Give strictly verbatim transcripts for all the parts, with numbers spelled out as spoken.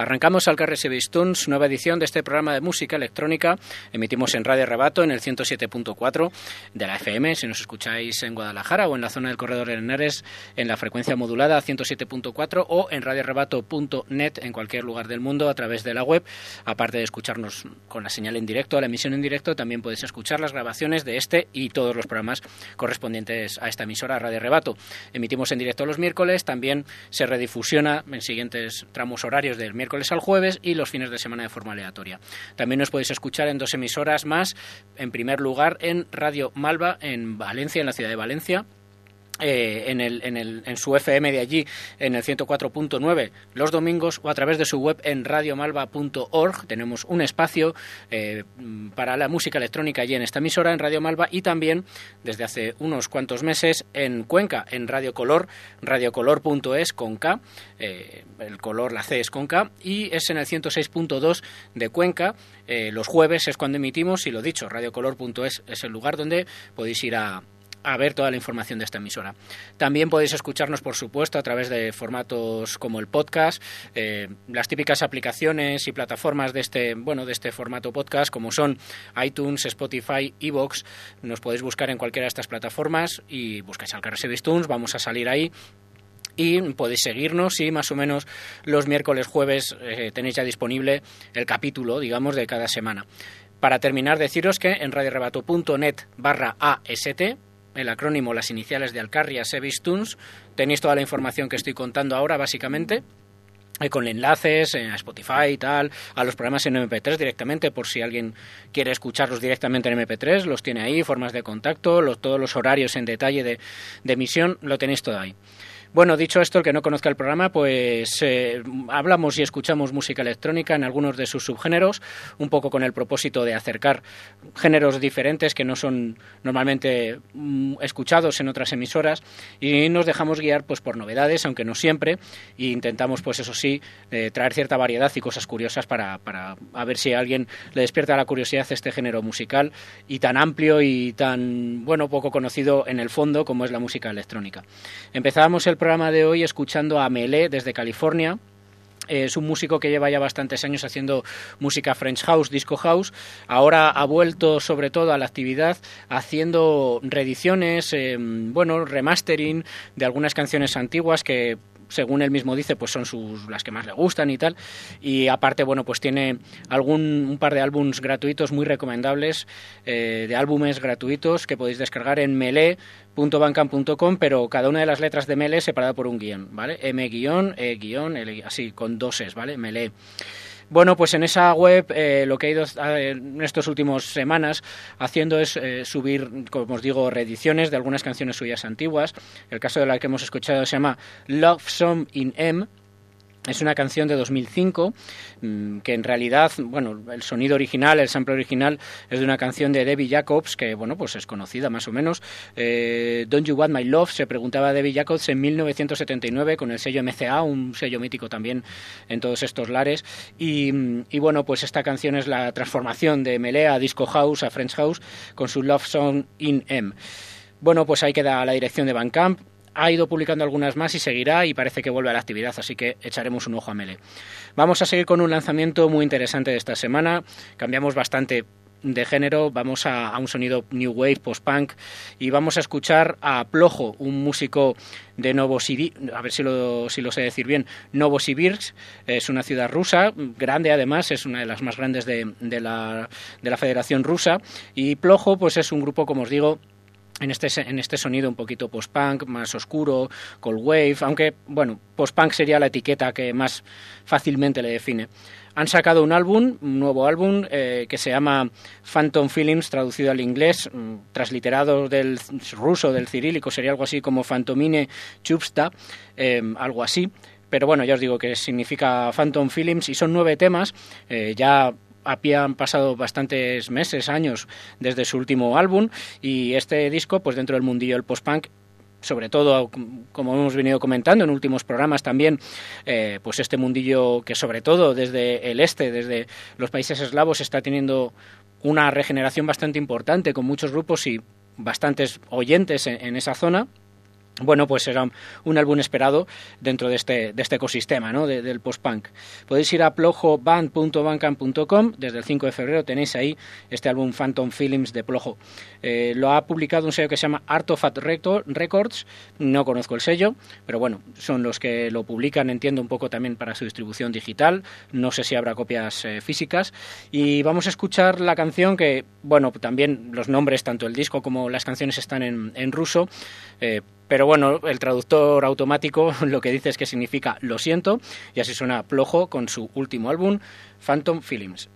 Arrancamos al Carrer Sevistons, nueva edición de este programa de música electrónica. Emitimos en Radio Rebato en el ciento siete punto cuatro de la F M, si nos escucháis en Guadalajara o en la zona del Corredor de Henares en la frecuencia modulada ciento siete punto cuatro o en radio rebato punto net en cualquier lugar del mundo a través de la web. Aparte de escucharnos con la señal en directo, la emisión en directo, también podéis escuchar las grabaciones de este y todos los programas correspondientes a esta emisora, Radio Rebato. Emitimos en directo los miércoles, también se redifusiona en siguientes tramos horarios del miércoles al jueves y los fines de semana de forma aleatoria. También nos podéis escuchar en dos emisoras más, en primer lugar en Radio Malva en Valencia, en la ciudad de Valencia. Eh, en, el, en, el, en su F M de allí, en el ciento cuatro punto nueve los domingos, o a través de su web en radio malva punto org. Tenemos un espacio eh, para la música electrónica allí en esta emisora, en Radio Malva, y también desde hace unos cuantos meses en Cuenca, en Radio Color, radiocolor punto es con K, eh, el color, la C es con K, y es en el ciento seis punto dos de Cuenca. Eh, los jueves es cuando emitimos, y lo dicho, radiocolor punto es es el lugar donde podéis ir a a ver toda la información de esta emisora. También podéis escucharnos, por supuesto, a través de formatos como el podcast, eh, las típicas aplicaciones y plataformas de este, bueno, de este formato podcast, como son iTunes, Spotify, iVoox. Nos podéis buscar en cualquiera de estas plataformas y buscáis al Carrer Sevistons, vamos a salir ahí. Y podéis seguirnos y más o menos los miércoles, jueves eh, tenéis ya disponible el capítulo, digamos, de cada semana. Para terminar, deciros que en radiorebato punto net barra A S T, el acrónimo, las iniciales de Alcarria Sevistons, tenéis toda la información que estoy contando ahora, básicamente, eh, con enlaces eh, a Spotify y tal, a los programas en eme pe tres directamente, por si alguien quiere escucharlos directamente en eme pe tres, los tiene ahí, formas de contacto, los, todos los horarios en detalle de, de emisión, lo tenéis todo ahí. Bueno, dicho esto, el que no conozca el programa, pues eh, hablamos y escuchamos música electrónica en algunos de sus subgéneros, un poco con el propósito de acercar géneros diferentes que no son normalmente mm, escuchados en otras emisoras, y nos dejamos guiar pues por novedades, aunque no siempre, e intentamos, pues eso sí, eh, traer cierta variedad y cosas curiosas para, para a ver si a alguien le despierta la curiosidad este género musical y tan amplio y tan, bueno, poco conocido en el fondo como es la música electrónica. Empezábamos el programa de hoy escuchando a Melé desde California. Es un músico que lleva ya bastantes años haciendo música French House, Disco House. Ahora ha vuelto sobre todo a la actividad haciendo reediciones, eh, bueno, remastering de algunas canciones antiguas que, según él mismo dice, pues son sus las que más le gustan y tal. Y aparte, bueno, pues tiene algún un par de álbums gratuitos muy recomendables, eh, de álbumes gratuitos que podéis descargar en melé punto bandcamp punto com, pero cada una de las letras de Melé separada por un guión, ¿vale? M guión, E guión, L, así, con dos es, ¿vale? Melé. Bueno, pues en esa web eh, lo que he ido eh, en estas últimas semanas haciendo es eh, subir, como os digo, reediciones de algunas canciones suyas antiguas. El caso de la que hemos escuchado se llama Love Song in M. Es una canción de dos mil cinco que en realidad, bueno, el sonido original, el sample original es de una canción de Debbie Jacobs que, bueno, pues es conocida más o menos. Eh, Don't You Want My Love, se preguntaba Debbie Jacobs en mil novecientos setenta y nueve con el sello eme ce a, un sello mítico también en todos estos lares. Y, y bueno, pues esta canción es la transformación de Melé a Disco House, a French House, con su Love Song in M. Bueno, pues ahí queda la dirección de Bandcamp. Ha ido publicando algunas más y seguirá, y parece que vuelve a la actividad, así que echaremos un ojo a Melé. Vamos a seguir con un lanzamiento muy interesante de esta semana. Cambiamos bastante de género, vamos a, a un sonido new wave, post-punk, y vamos a escuchar a Plojo, un músico de Novosibirsk, a ver si lo, si lo sé decir bien, Novosibirsk, es una ciudad rusa, grande además, es una de las más grandes de, de, la, de la Federación Rusa, y Plojo pues es un grupo, como os digo, en este, en este sonido un poquito post-punk, más oscuro, cold wave, aunque, bueno, post-punk sería la etiqueta que más fácilmente le define. Han sacado un álbum, un nuevo álbum, eh, que se llama Phantom Feelings, traducido al inglés, transliterado del ruso, del cirílico, sería algo así como Phantomine Chubsta, eh, algo así. Pero bueno, ya os digo que significa Phantom Feelings, y son nueve temas, eh, ya habían pasado bastantes meses, años desde su último álbum, y este disco, pues dentro del mundillo del post-punk, sobre todo, como hemos venido comentando en últimos programas también, eh, pues este mundillo que sobre todo desde el este, desde los países eslavos, está teniendo una regeneración bastante importante, con muchos grupos y bastantes oyentes en, en esa zona. bueno, pues será un álbum esperado dentro de este, de este ecosistema, ¿no? de, del post-punk. Podéis ir a plojo band punto bandcamp punto com, desde el cinco de febrero tenéis ahí este álbum Phantom Feelings de Plojo. Eh, lo ha publicado un sello que se llama Artifact Records, no conozco el sello, pero bueno, son los que lo publican, entiendo, un poco también para su distribución digital, no sé si habrá copias eh, físicas, y vamos a escuchar la canción que, bueno, también los nombres, tanto el disco como las canciones están en, en ruso, eh, pero bueno, el traductor automático lo que dice es que significa lo siento, y así suena Plojo con su último álbum, Phantom Feelings.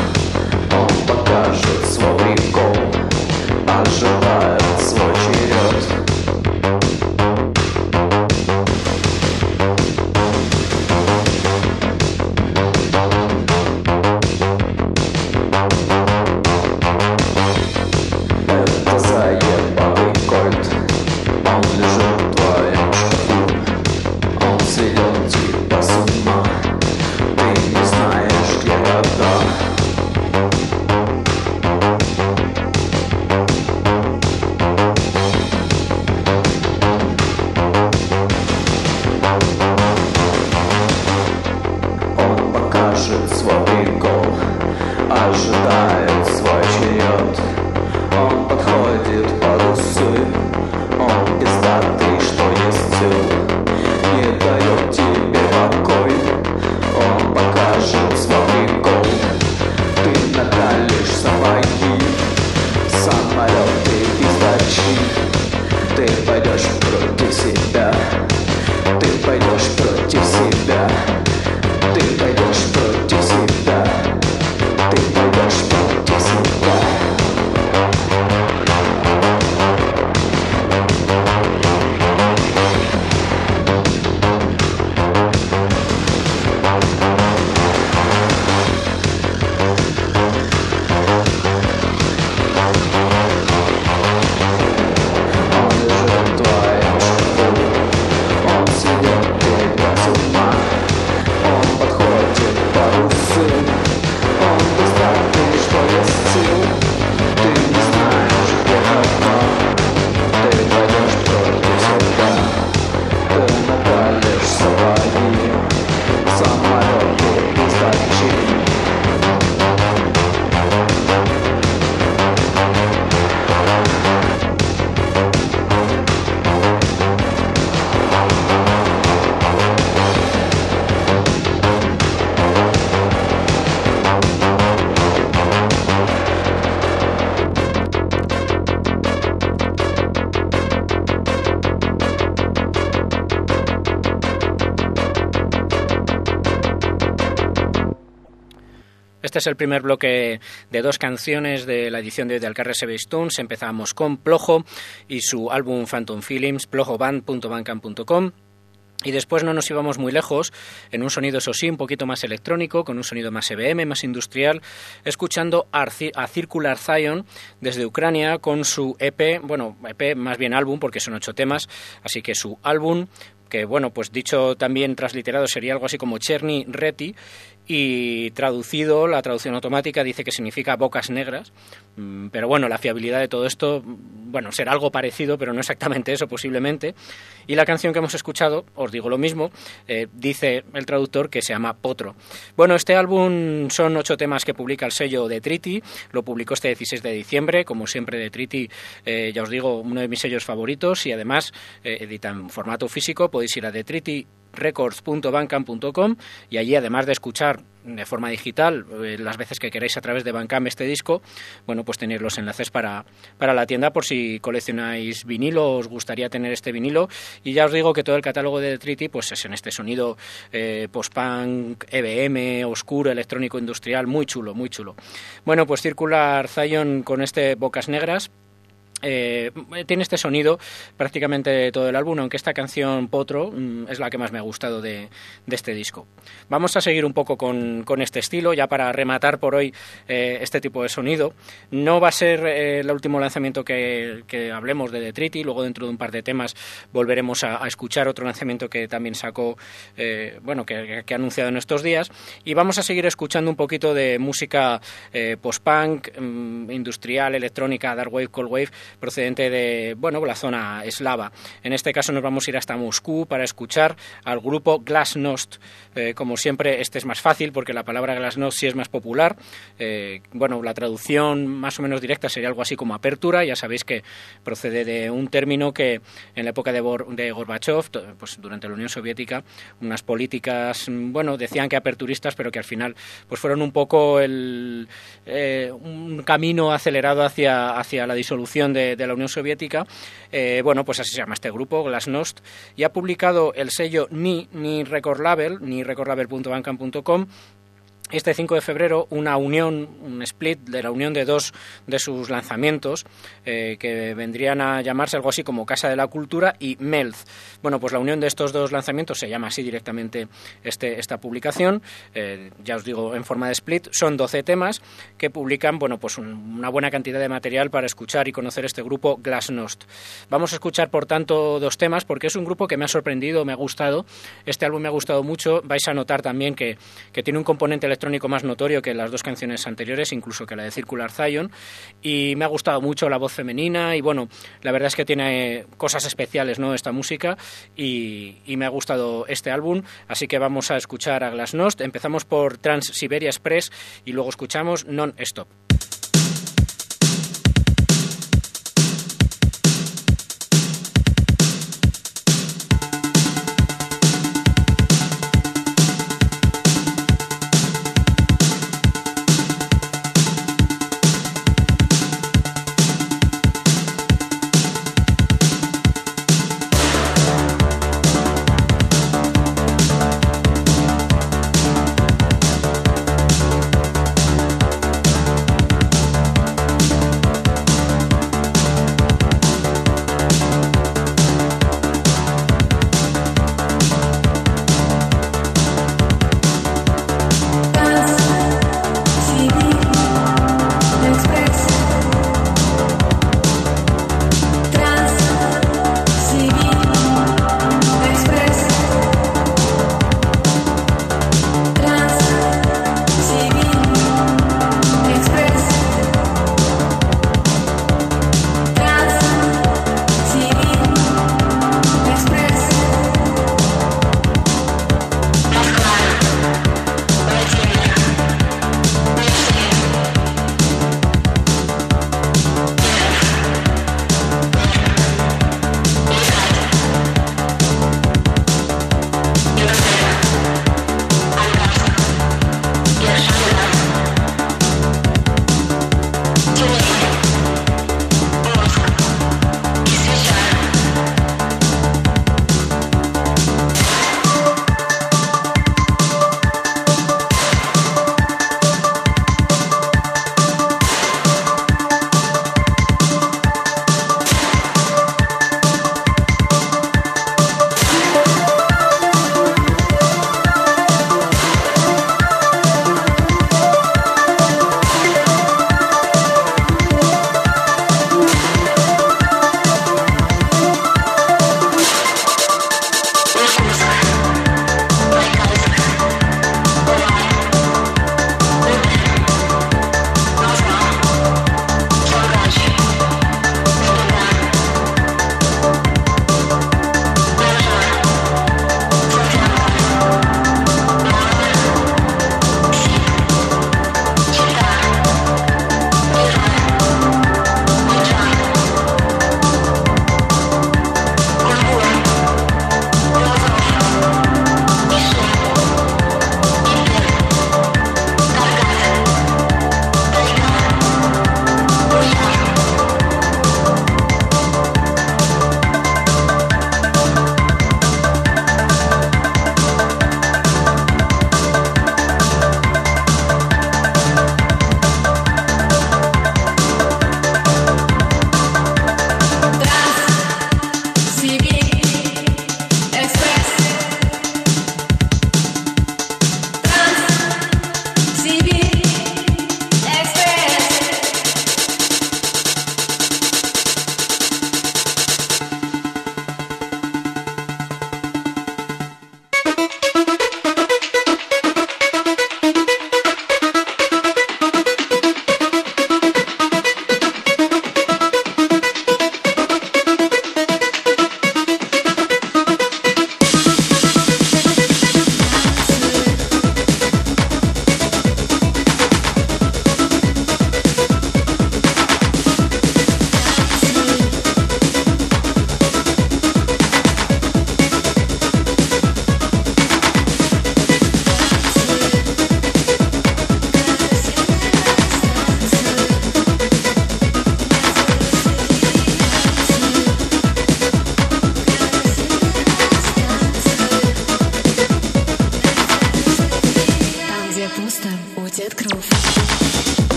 Ожидает свой черед. Este es el primer bloque de dos canciones de la edición de hoy del Carrer Sebastians. Empezamos con Plojo y su álbum Phantom Feelings, plojoband punto bandcamp punto com. Y después no nos íbamos muy lejos, en un sonido, eso sí, un poquito más electrónico, con un sonido más E B M, más industrial, escuchando a Circular Zion desde Ucrania con su E P, bueno, E P más bien álbum, porque son ocho temas, así que su álbum, que bueno, pues dicho también transliterado sería algo así como Cherny Reti, y traducido, la traducción automática dice que significa bocas negras, pero bueno, la fiabilidad de todo esto, bueno, será algo parecido, pero no exactamente eso posiblemente. Y la canción que hemos escuchado, os digo lo mismo, eh, dice el traductor que se llama Potro. Bueno, este álbum son ocho temas que publica el sello Detriti, lo publicó este dieciséis de diciembre, como siempre Detriti, eh, ya os digo, uno de mis sellos favoritos, y además eh, edita en formato físico. Podéis ir a detriti records punto bandcamp punto com y allí, además de escuchar de forma digital eh, las veces que queráis a través de Bandcamp este disco, bueno, pues tenéis los enlaces para, para la tienda por si coleccionáis vinilo, os gustaría tener este vinilo. Y ya os digo que todo el catálogo de Detriti pues es en este sonido eh, post-punk, E B M, oscuro, electrónico, industrial, muy chulo, muy chulo. Bueno, pues Circular Zion con este Bocas Negras. Eh, tiene este sonido prácticamente todo el álbum, aunque esta canción Potro mm, es la que más me ha gustado de, de este disco. Vamos a seguir un poco con, con este estilo, ya para rematar por hoy eh, este tipo de sonido. No va a ser eh, el último lanzamiento que, que hablemos de Detriti, luego dentro de un par de temas volveremos a, a escuchar otro lanzamiento que también sacó, eh, bueno, que, que ha anunciado en estos días, y vamos a seguir escuchando un poquito de música eh, post-punk, mm, industrial, electrónica, dark wave, cold wave, procedente de, bueno, la zona eslava. En este caso nos vamos a ir hasta Moscú para escuchar al grupo Glasnost. Eh, como siempre, este es más fácil porque la palabra Glasnost sí es más popular. Eh, bueno, la traducción más o menos directa sería algo así como apertura. Ya sabéis que procede de un término que en la época de, Bor- de Gorbachev, pues durante la Unión Soviética, unas políticas, bueno, decían que aperturistas, pero que al final pues fueron un poco el, eh, un camino acelerado hacia, hacia la disolución de De, de la Unión Soviética. Eh, bueno, pues así se llama este grupo, Glasnost, y ha publicado el sello Ni, Ni Record Label, ni record label punto bandcamp punto com, este cinco de febrero, una unión, un split de la unión de dos de sus lanzamientos, eh, que vendrían a llamarse algo así como Casa de la Cultura y Melz. Bueno, pues la unión de estos dos lanzamientos se llama así directamente este, esta publicación, eh, ya os digo, en forma de split. Son doce temas que publican, bueno, pues un, una buena cantidad de material para escuchar y conocer este grupo Glasnost. Vamos a escuchar, por tanto, dos temas, porque es un grupo que me ha sorprendido, me ha gustado. Este álbum me ha gustado mucho. Vais a notar también que, que tiene un componente electrónico más notorio que las dos canciones anteriores, incluso que la de Circular Zion, y me ha gustado mucho la voz femenina, y bueno, la verdad es que tiene cosas especiales, ¿no?, esta música, y, y me ha gustado este álbum, así que vamos a escuchar a Glasnost. Empezamos por Trans-Siberia Express y luego escuchamos Non-Stop.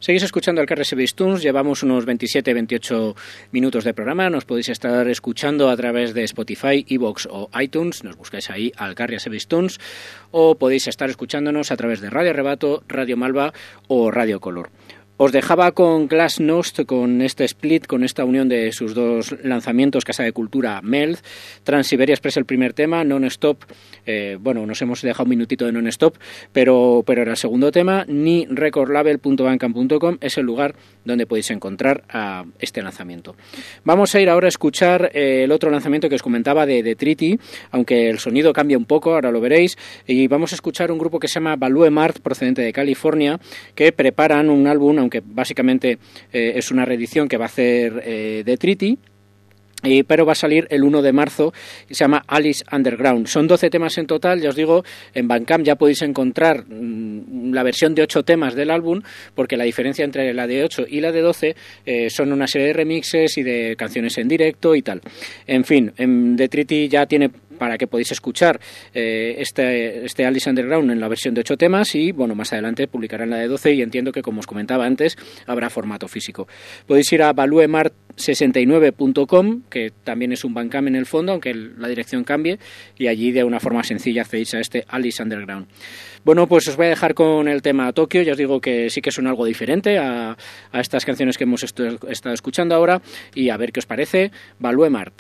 Seguís escuchando el Carrer Sevistuns, llevamos unos veintisiete veintiocho minutos de programa, nos podéis estar escuchando a través de Spotify, iVoox o iTunes, nos buscáis ahí al Carrer Sevistuns, o podéis estar escuchándonos a través de Radio Arrebato, Radio Malva o Radio Color. Os dejaba con Glasnost, con este split, con esta unión de sus dos lanzamientos, Casa de Cultura, Meld, Transiberia Express el primer tema, Non-Stop, eh, bueno, nos hemos dejado un minutito de Non-Stop, pero, pero era el segundo tema, ni record label punto bandcamp punto com es el lugar donde podéis encontrar a este lanzamiento. Vamos a ir ahora a escuchar eh, el otro lanzamiento que os comentaba de Detriti, aunque el sonido cambia un poco, ahora lo veréis, y vamos a escuchar un grupo que se llama Balue Mart, procedente de California, que preparan un álbum, aunque básicamente eh, es una reedición que va a hacer eh, Detriti, Eh, pero va a salir el uno de marzo y se llama Alice Underground. Son doce temas en total, ya os digo, en Bandcamp ya podéis encontrar mmm, la versión de ocho temas del álbum, porque la diferencia entre la de ocho y la de doce eh, son una serie de remixes y de canciones en directo y tal. En fin, en Detriti ya tiene para que podéis escuchar eh, este, este Alice Underground en la versión de ocho temas y, bueno, más adelante publicarán la de doce y entiendo que, como os comentaba antes, habrá formato físico. Podéis ir a baluemart sesenta y nueve punto com, que también es un Bandcamp en el fondo, aunque el, la dirección cambie, y allí de una forma sencilla hacéis a este Alice Underground. Bueno, pues os voy a dejar con el tema Tokio. Ya os digo que sí que son algo diferente a, a estas canciones que hemos estu- estado escuchando ahora, y a ver qué os parece. Baluemart.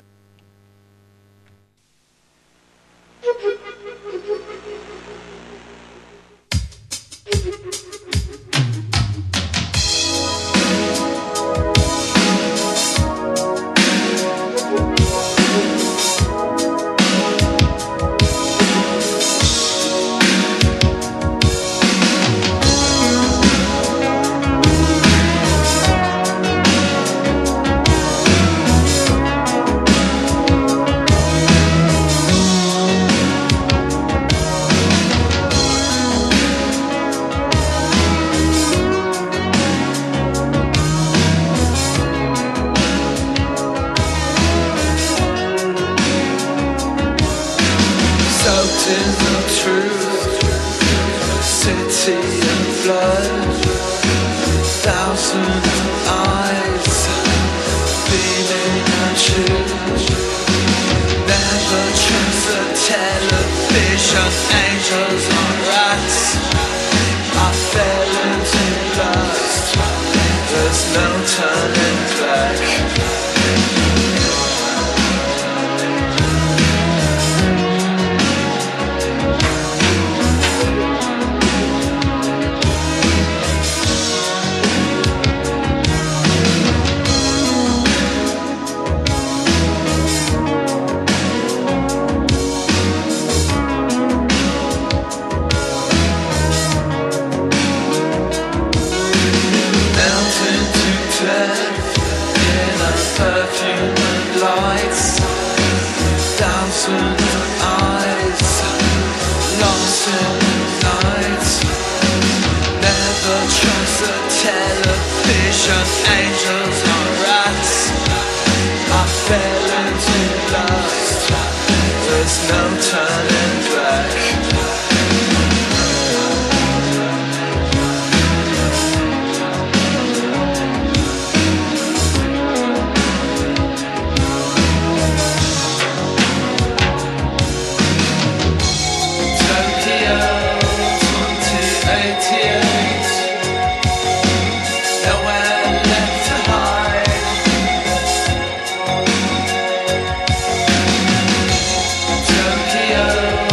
Tokyo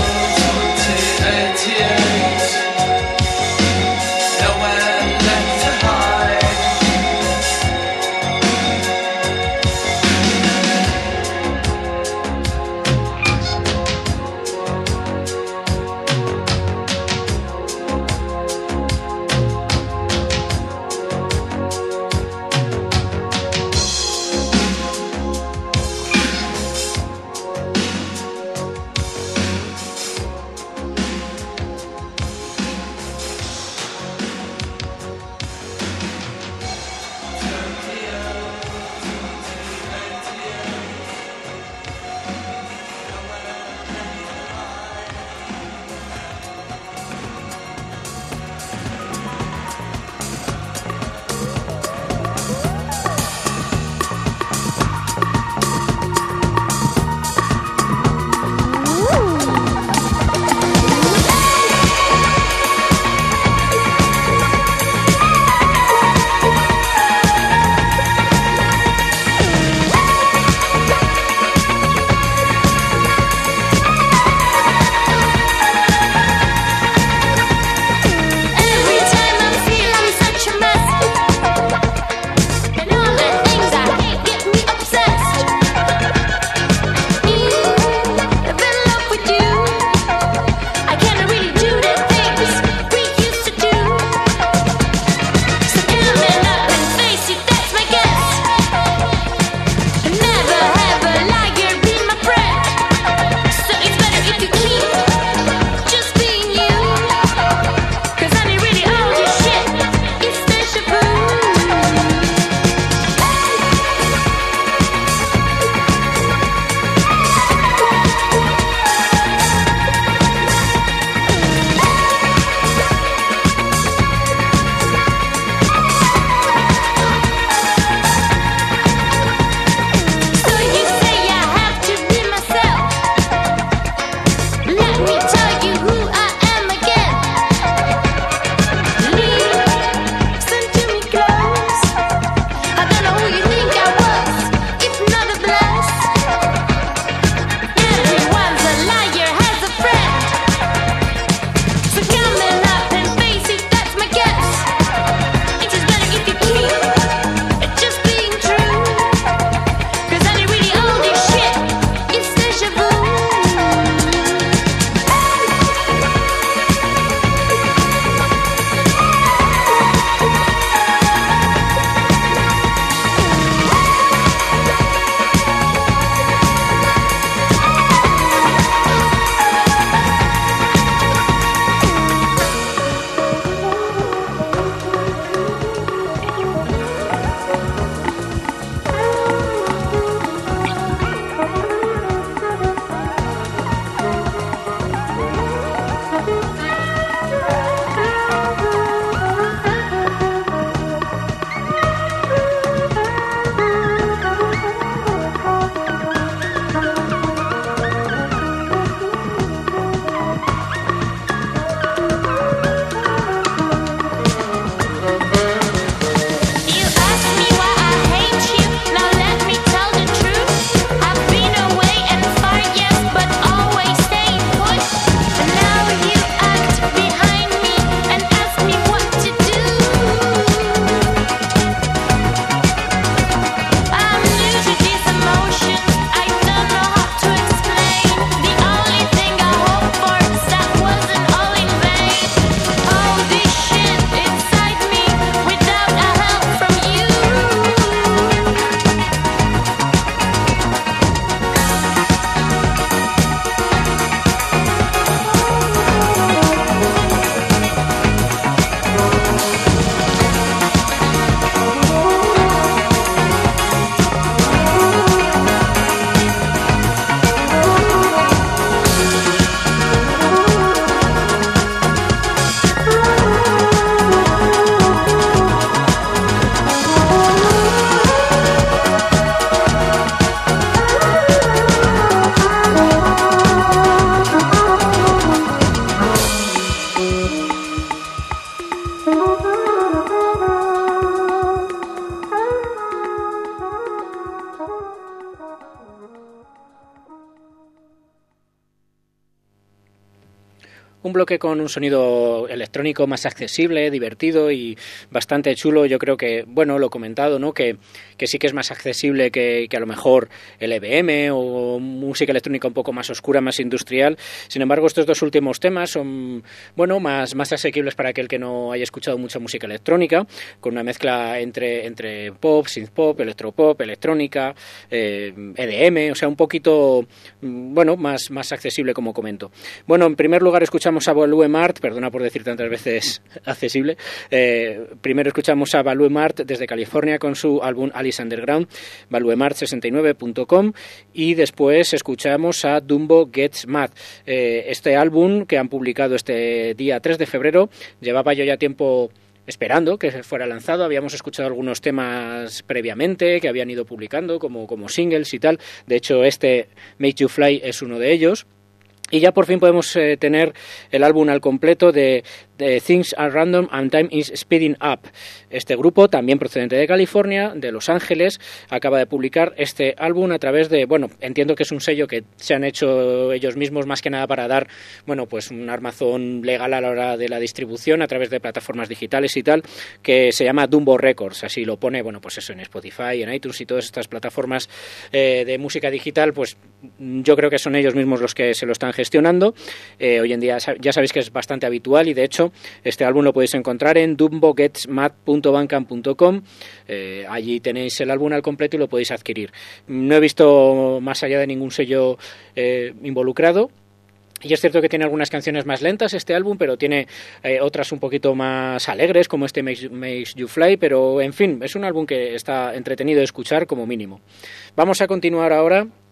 Un bloque con un sonido electrónico más accesible, divertido y bastante chulo. Yo creo que, bueno, lo he comentado, ¿no? Que, que sí que es más accesible que, que a lo mejor el E B M o música electrónica un poco más oscura, más industrial. Sin embargo, estos dos últimos temas son, bueno, más, más asequibles para aquel que no haya escuchado mucha música electrónica, con una mezcla entre, entre pop, synthpop, electropop, electrónica, eh, E D M, o sea, un poquito, bueno, más, más accesible, como comento. Bueno, en primer lugar escuchamos a Value Mart, perdona por decir tantas veces accesible. Eh, primero escuchamos a Value Mart desde California con su álbum Alice Underground, value mart sesenta y nueve punto com, y después escuchamos a Dumbo Gets Mad. Eh, este álbum que han publicado este día tres de febrero, llevaba yo ya tiempo esperando que fuera lanzado. Habíamos escuchado algunos temas previamente que habían ido publicando como, como singles y tal. De hecho, este Make You Fly es uno de ellos. Y ya por fin podemos eh, tener el álbum al completo de, de Things Are Random and Time is Speeding Up. Este grupo, también procedente de California, de Los Ángeles, acaba de publicar este álbum a través de, bueno, entiendo que es un sello que se han hecho ellos mismos más que nada para dar, bueno, pues un armazón legal a la hora de la distribución a través de plataformas digitales y tal, que se llama Dumbo Records. Así lo pone, bueno, pues eso en Spotify, en iTunes y todas estas plataformas eh, de música digital, pues yo creo que son ellos mismos los que se lo están gestionando. Eh, hoy en día ya sabéis que es bastante habitual y de hecho este álbum lo podéis encontrar en dumbo gets mad punto bandcamp punto com. Eh, allí tenéis el álbum al completo y lo podéis adquirir. No he visto más allá de ningún sello eh, involucrado. Y es cierto que tiene algunas canciones más lentas este álbum, pero tiene eh, otras un poquito más alegres, como este Makes, Makes You Fly, pero en fin, es un álbum que está entretenido de escuchar como mínimo. Vamos a continuar ahora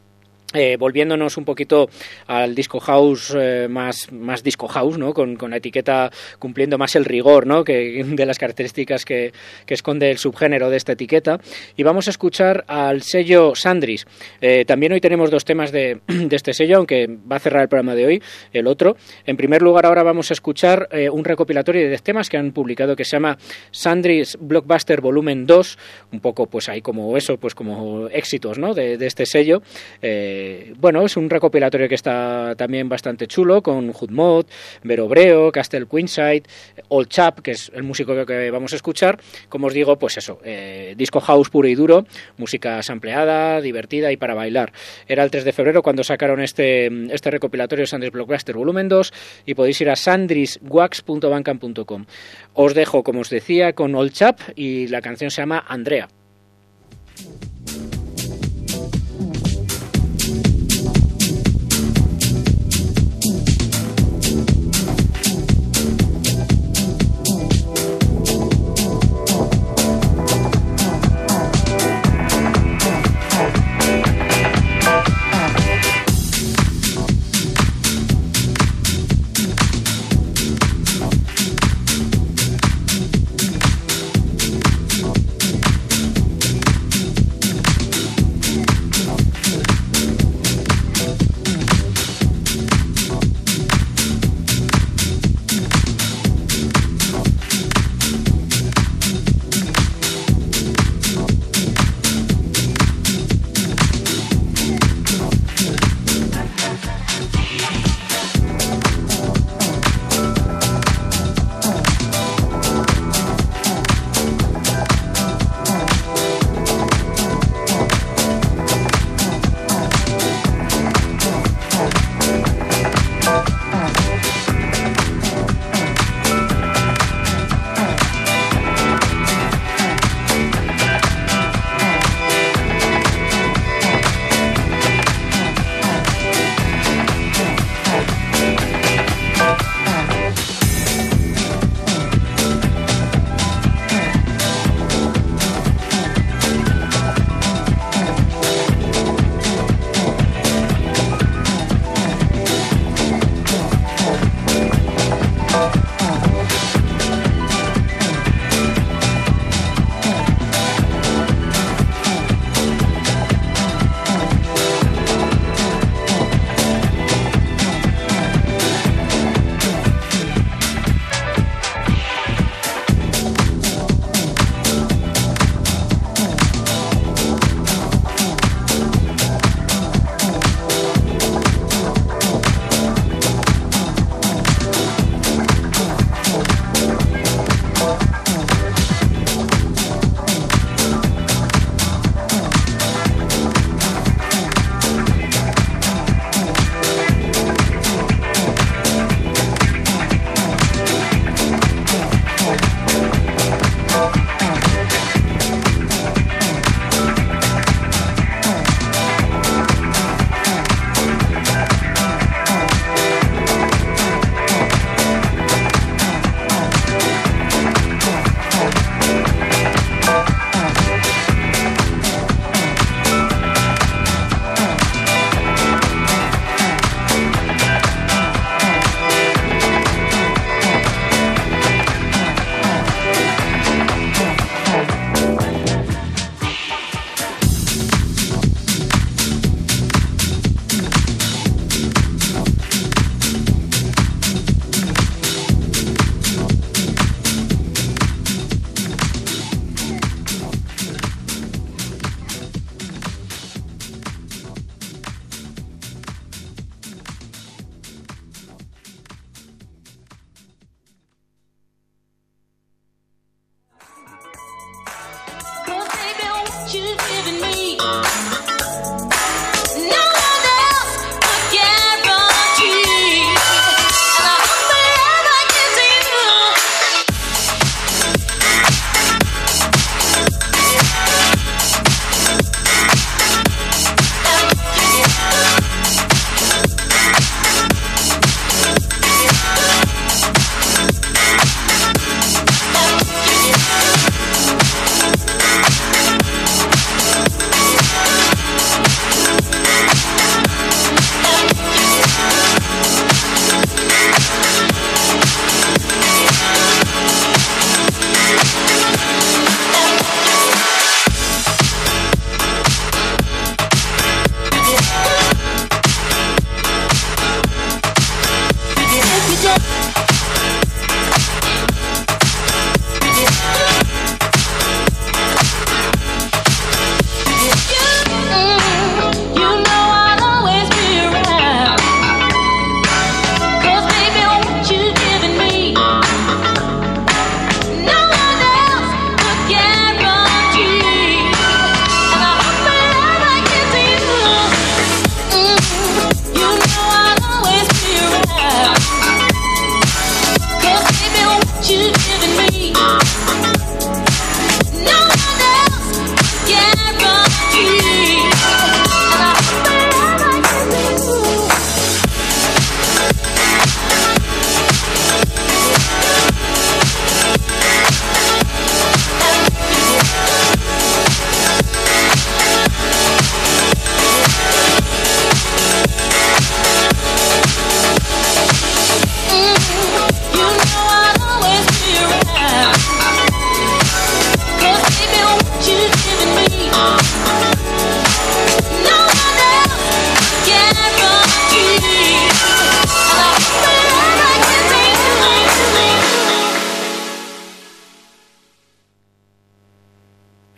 Eh, volviéndonos un poquito al disco house, eh, más, más disco house, ¿no? Con, con la etiqueta cumpliendo más el rigor, ¿no? Que, de las características que, que esconde el subgénero de esta etiqueta. Y vamos a escuchar al sello Sandris. Eh, también hoy tenemos dos temas de, de este sello, aunque va a cerrar el programa de hoy el otro. En primer lugar, ahora vamos a escuchar eh, un recopilatorio de diez temas que han publicado que se llama Sandris Blockbuster Volumen dos, un poco pues ahí como eso, pues como éxitos, ¿no? de, de este sello. Eh, Bueno, es un recopilatorio que está también bastante chulo, con Hoodmod, Vero Breo, Castle Queenside, Old Chap, que es el músico que vamos a escuchar. Como os digo, pues eso, eh, disco house puro y duro, música sampleada, divertida y para bailar. Era el tres de febrero cuando sacaron este, este recopilatorio Sandris Blockbuster Volumen dos, y podéis ir a sandris wax punto bandcamp punto com. Os dejo, como os decía, con Old Chap, y la canción se llama Andrea.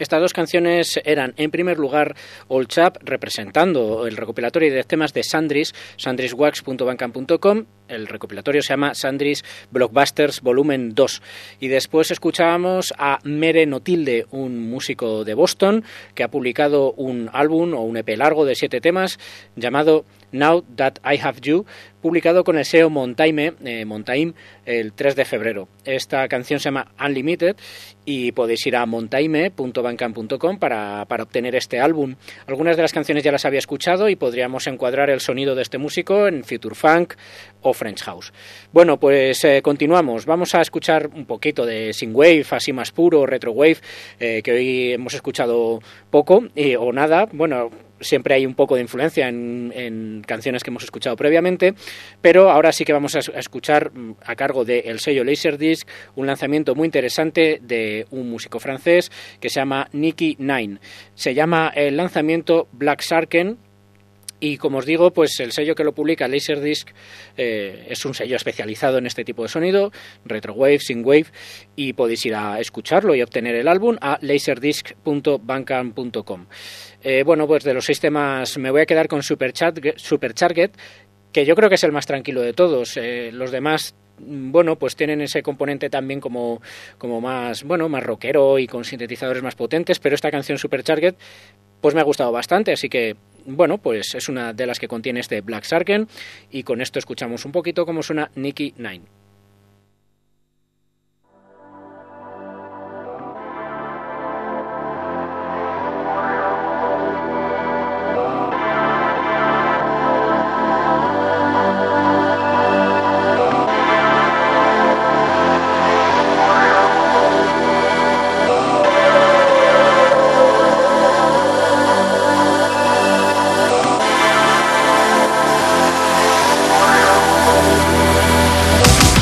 Estas dos canciones eran, en primer lugar, Old Chap, representando el recopilatorio de temas de Sandris, sandris wax punto bandcamp punto com. El recopilatorio se llama Sandris Blockbusters Volumen dos. Y después escuchábamos a Mere Notilde, un músico de Boston, que ha publicado un álbum o un E P largo de siete temas llamado Now That I Have You, publicado con el sello Montaime, eh, Montaim, el tres de febrero. Esta canción se llama Unlimited y podéis ir a montaime punto bandcamp punto com para, para obtener este álbum. Algunas de las canciones ya las había escuchado y podríamos encuadrar el sonido de este músico en Future Funk o French House. Bueno, pues eh, continuamos. Vamos a escuchar un poquito de synthwave, así más puro, retrowave, eh, que hoy hemos escuchado poco eh, o nada. Bueno, siempre hay un poco de influencia en, en canciones que hemos escuchado previamente, pero ahora sí que vamos a escuchar a cargo del sello Laserdisc un lanzamiento muy interesante de un músico francés que se llama Nicky Nine. Se llama el lanzamiento Black Sarken. Y como os digo, pues el sello que lo publica, Laserdisc, eh, es un sello especializado en este tipo de sonido, retrowave, synthwave, y podéis ir a escucharlo y obtener el álbum a laserdisc punto bandcamp punto com. Eh, bueno, pues de los seis temas me voy a quedar con Supercharged, Supercharged, que yo creo que es el más tranquilo de todos. Eh, los demás, bueno, pues tienen ese componente también como, como más, bueno, más rockero y con sintetizadores más potentes, pero esta canción Supercharged pues me ha gustado bastante, así que bueno, pues es una de las que contiene este Black Sarken, y con esto escuchamos un poquito cómo suena Nicky Nine. We'll be right back.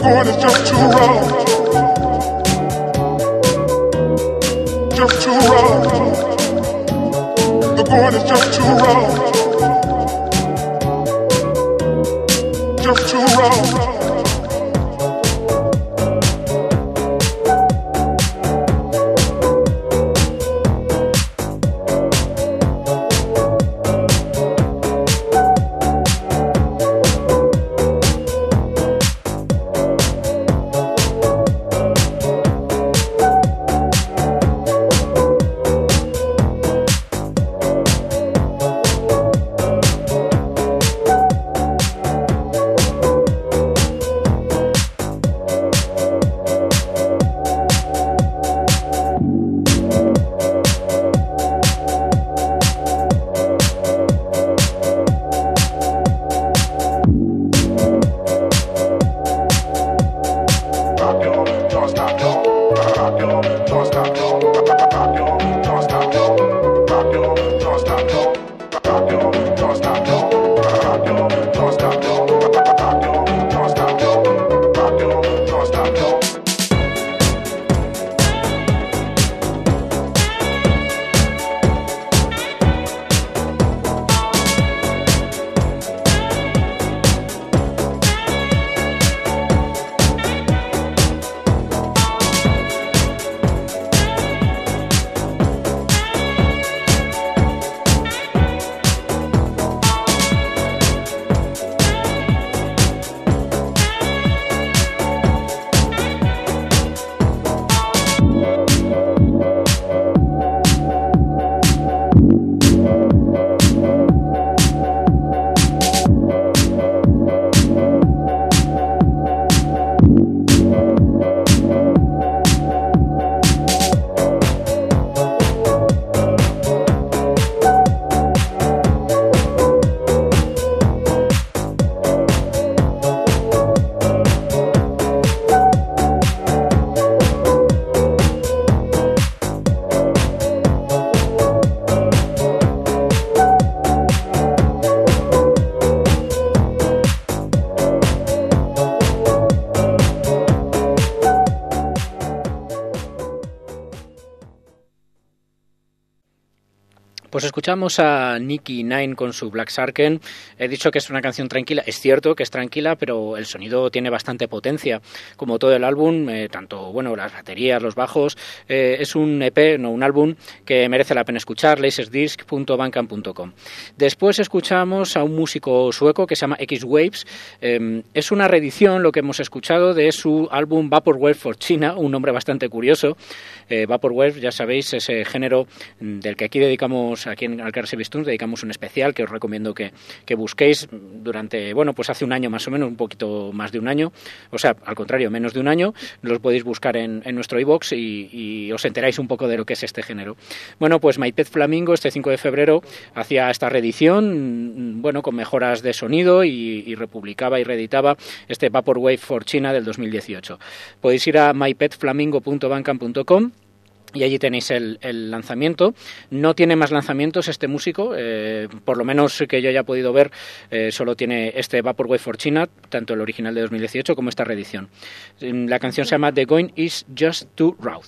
going is just too rough. Just too rough. The going is just too rough. Just too rough. Pues escuchamos a Nicky Nine con su Black Sarken. He dicho que es una canción tranquila. Es cierto que es tranquila, pero el sonido tiene bastante potencia. Como todo el álbum, eh, tanto bueno las baterías, los bajos, eh, es un E P, no un álbum, que merece la pena escuchar, laserdisc punto bandcamp punto com. Después escuchamos a un músico sueco que se llama X-Waves. Eh, es una reedición, lo que hemos escuchado, de su álbum Vaporwave for China, un nombre bastante curioso. Eh, Vaporwave, ya sabéis, ese género del que aquí dedicamos, aquí en Alcarràs i Bastons, dedicamos un especial que os recomiendo que, que busquéis durante, bueno, pues hace un año más o menos, un poquito más de un año, o sea, al contrario, menos de un año, los podéis buscar en, en nuestro iVoox y, y os enteráis un poco de lo que es este género. Bueno, pues My Pet Flamingo este cinco de febrero hacía esta reedición, bueno, con mejoras de sonido y, y republicaba y reeditaba este Vaporwave for China del dos mil dieciocho. Podéis ir a my pet flamingo punto bandcamp punto com y allí tenéis el, el lanzamiento. No tiene más lanzamientos este músico, eh, por lo menos que yo haya podido ver, eh, solo tiene este Vaporwave for China, tanto el original de dos mil dieciocho como esta reedición. La canción se llama The Going is Just Too Rough.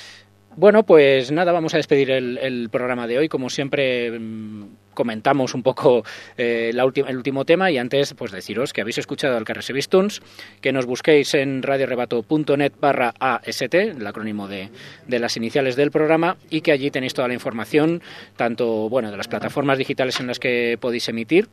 Bueno, pues nada, vamos a despedir el, el programa de hoy. Como siempre, mmm, comentamos un poco eh, la ulti- el último tema y antes pues deciros que habéis escuchado Alcarràs i Bastons, que nos busquéis en radiorebato punto net barra A S T, el acrónimo de, de las iniciales del programa, y que allí tenéis toda la información, tanto bueno de las plataformas digitales en las que podéis emitir,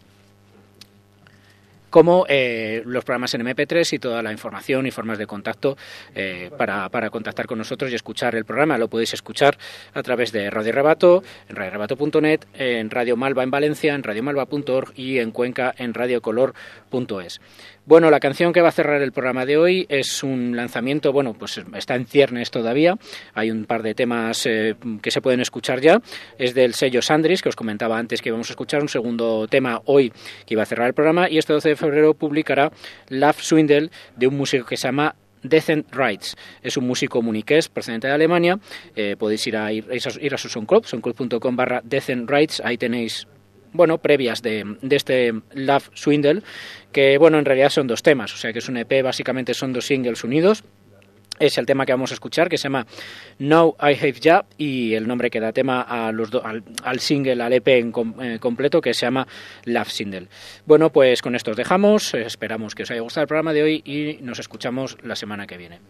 como eh, los programas en eme pe tres y toda la información y formas de contacto eh, para, para contactar con nosotros y escuchar el programa. Lo podéis escuchar a través de Radio Rebato, en radiorebato punto net, en Radio Malva en Valencia, en radio malva punto org y en Cuenca en radiocolor punto es. Bueno, la canción que va a cerrar el programa de hoy es un lanzamiento, bueno, pues está en ciernes todavía, hay un par de temas eh, que se pueden escuchar ya, es del sello Sandris, que os comentaba antes que íbamos a escuchar un segundo tema hoy que iba a cerrar el programa, y este doce de febrero publicará Love Swindle de un músico que se llama Decent Rights. Es un músico muniqués procedente de Alemania. Eh, podéis ir a, ir, ir a su SoundCloud, soundcloud punto com barra Decent Rights, ahí tenéis bueno, previas de, de este Love Swindle, que bueno, en realidad son dos temas, o sea que es un E P, básicamente son dos singles unidos. Es el tema que vamos a escuchar, que se llama Now I Have Ya, y el nombre que da tema a los do, al, al single, al E P en com, eh, completo, que se llama Love Swindle. Bueno, pues con esto os dejamos, esperamos que os haya gustado el programa de hoy y nos escuchamos la semana que viene.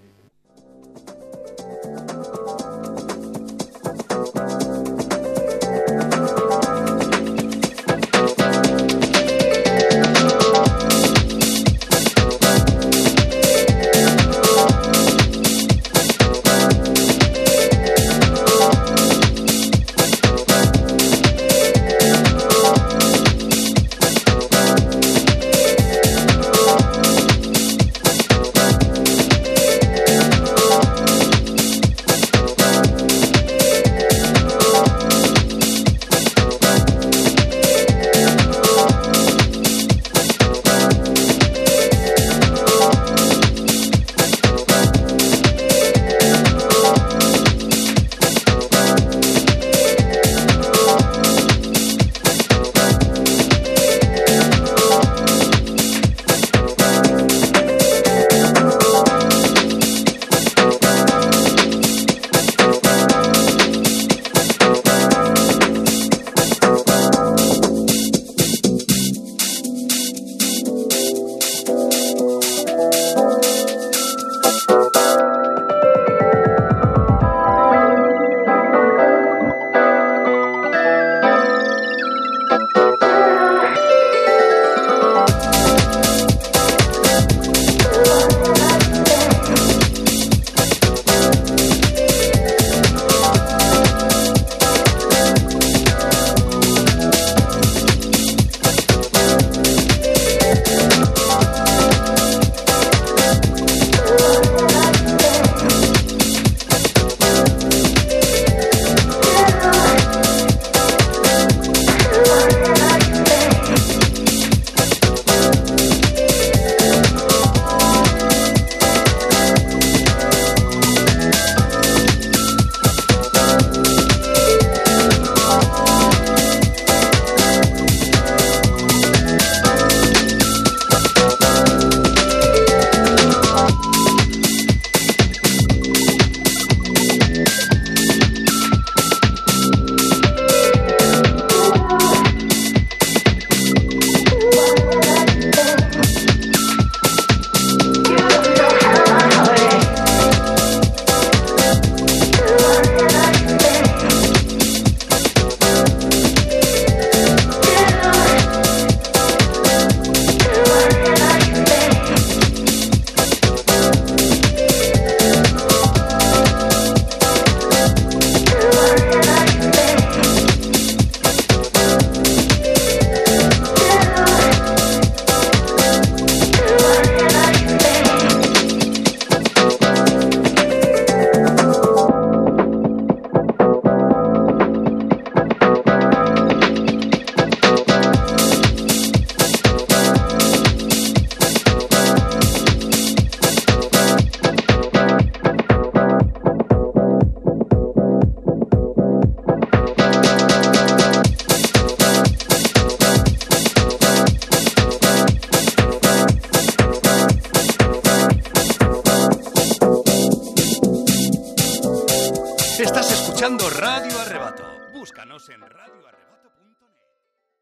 Estás escuchando Radio Arrebato. Búscanos en radio arrebato punto com.